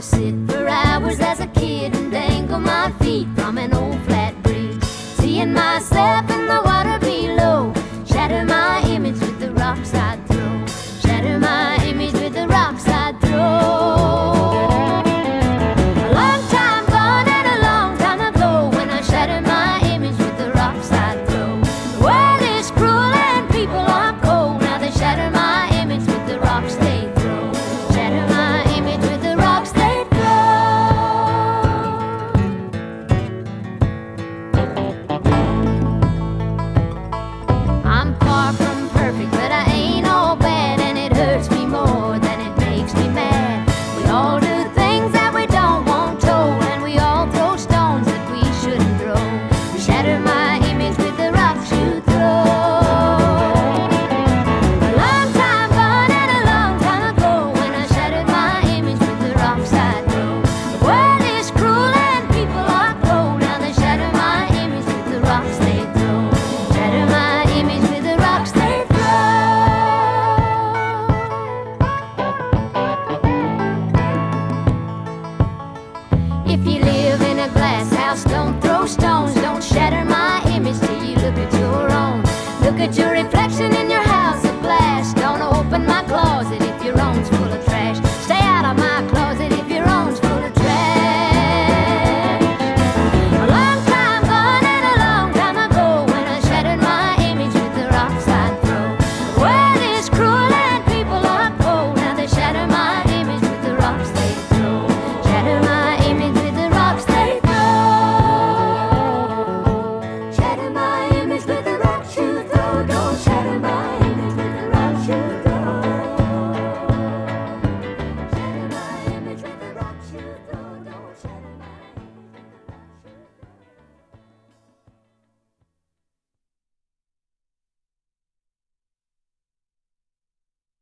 sit for hours as a kid and dangle my feet from an old flat bridge, seeing myself in the water below. Shatter my image with the rocks I'd throw. Shatter my image with the rocks I'd throw. A long time gone and a long time ago, when I shatter my image with the rocks I'd throw. The world is cruel and people are cold. Now they shatter my image with the rocks they throw. Shatter my image with the rocks they throw. I'm far from perfect, but I ain't all bad, and it hurts me more than it makes me mad. We all do things that we don't want told, and we all throw stones that we shouldn't throw. Shatter my image with the rocks you throw. A long time gone and a long time ago, when I shattered my image with the rocks I throw. The world is cruel and people are cold. Now they shatter my image with the rocks they throw. Shatter my image with the rocks they throw. If you live in a glass house, don't throw stones. Don't shatter my image till you look at your own. Look at your reflection